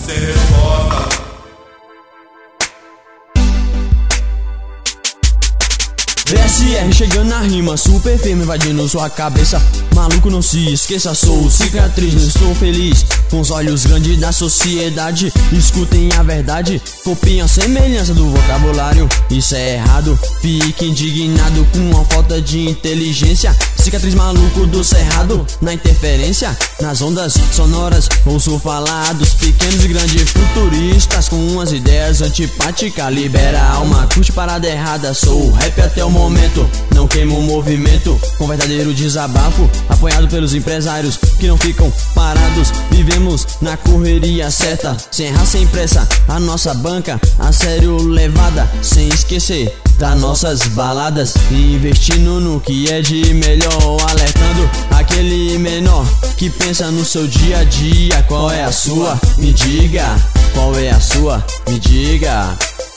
sem resposta. VSR chegando na rima, super firme invadindo sua cabeça. Maluco, não se esqueça, sou cicatriz, não estou feliz. Com os olhos grandes da sociedade, escutem a verdade, copiem a semelhança do vocabulário. Isso é errado, fique indignado com a falta de inteligência. Cicatriz, maluco do cerrado, na interferência, nas ondas sonoras, ouço falar dos pequenos e grandes futuristas com umas ideias antipáticas. Libera a alma, curte parada errada, sou rap até o momento, não queimo o movimento, com verdadeiro desabafo, apoiado pelos empresários que não ficam parados. Vivemos na correria certa, sem errar, sem pressa, a nossa banca a sério levada, sem esquecer das nossas baladas, investindo no que é de melhor, alertando aquele menor que pensa no seu dia a dia. Qual é a sua? Me diga. Qual é a sua? Me diga.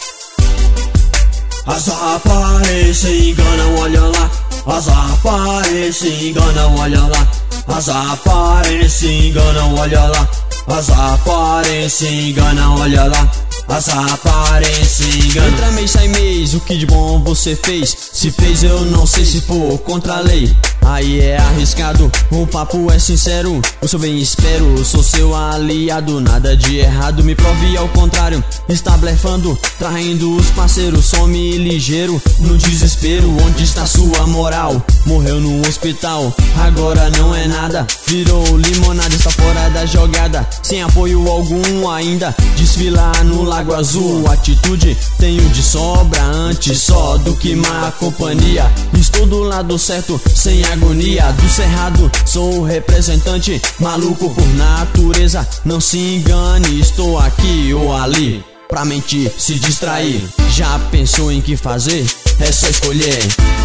As rapazes se enganam, olha lá. As rapazes se enganam, olha lá. As rapazes se enganam, olha lá. As rapazes se enganam, olha lá. As rapazes se enganam. Entra mês, sai mês, o que de bom você fez? Se fez eu não sei, se for contra a lei, aí é arriscado, o papo é sincero, o seu bem espero, sou seu aliado, nada de errado, me prove ao contrário, está blefando, traindo os parceiros, some ligeiro, no desespero, onde está sua moral? Morreu no hospital, agora não é nada, virou limonada, está fora da jogada, sem apoio algum ainda, desfilar no Lago Azul, atitude tenho de sobra, antes só do que má companhia, estou do lado certo, sem agonia, do cerrado sou o representante, maluco por natureza, não se engane, estou aqui ou ali, pra mentir, se distrair, já pensou em que fazer? É só escolher.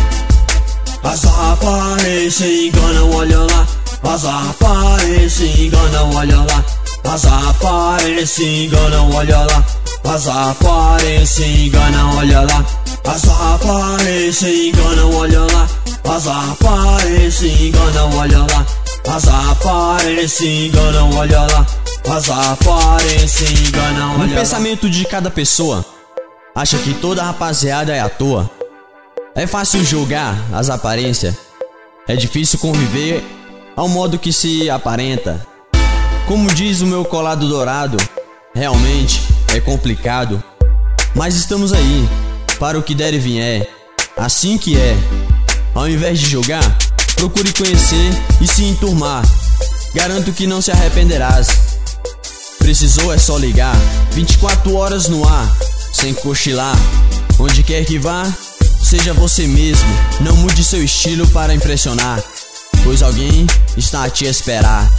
As rapazes se enganam, olha lá. As rapazes se enganam, olha lá. As rapazes se enganam, olha lá. As rapazes se enganam, olha lá. As rapazes se enganam, olha lá. As rapazes se enganam, olha lá. As rapazes se enganam, olha lá. As rapazes se enganam, olha lá. No pensamento de cada pessoa, acha que toda rapaziada é à toa. É fácil julgar as aparências, é difícil conviver ao modo que se aparenta. Como diz o meu colado dourado, realmente é complicado, mas estamos aí para o que der e vier, assim que é. Ao invés de julgar, procure conhecer e se enturmar, garanto que não se arrependerás. Precisou é só ligar, 24 horas no ar, sem cochilar, onde quer que vá, seja você mesmo, não mude seu estilo para impressionar, pois alguém está a te esperar.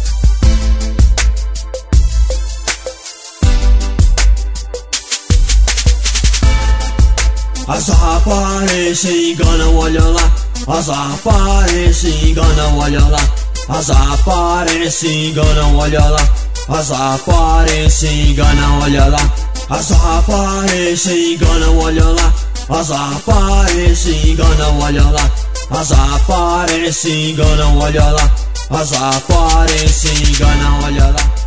As rapazes se enganam, olha lá. As rapazes se enganam, olha lá. As rapazes se enganam, olha lá. As rapazes se enganam, olha lá. As rapazes se enganam, olha lá. As rapazes se enganam, olha lá. As rapazes se enganam, olha lá. As rapazes se enganam, olha lá.